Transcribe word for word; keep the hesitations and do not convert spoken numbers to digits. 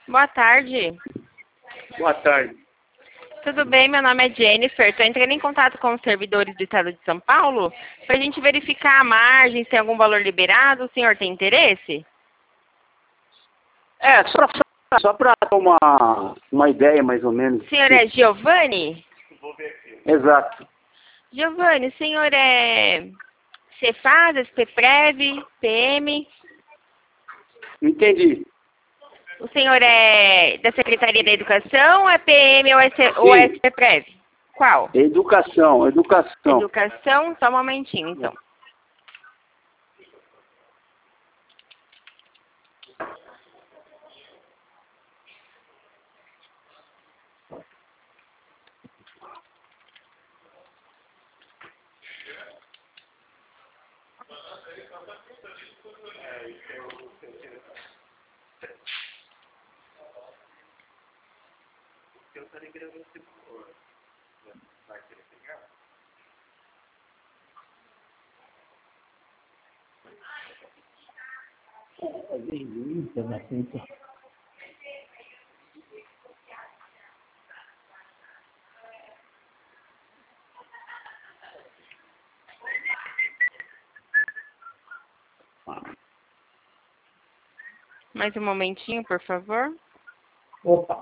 Boa tarde. Boa tarde. Tudo bem? Meu nome é Jennifer. Estou entrando em contato com os servidores do Estado de São Paulo para a gente verificar a margem, se tem algum valor liberado. O senhor tem interesse? É, só, só para dar uma, uma ideia, mais ou menos. O senhor é Giovanni? Exato. Giovanni, o senhor é Cefaz, Cprev, P M? Entendi. O senhor é da Secretaria da Educação ou é P M ou é, C, ou é Cprev? Qual? Educação, educação. Educação, só um momentinho, então. Mais um momentinho, por favor. Opa.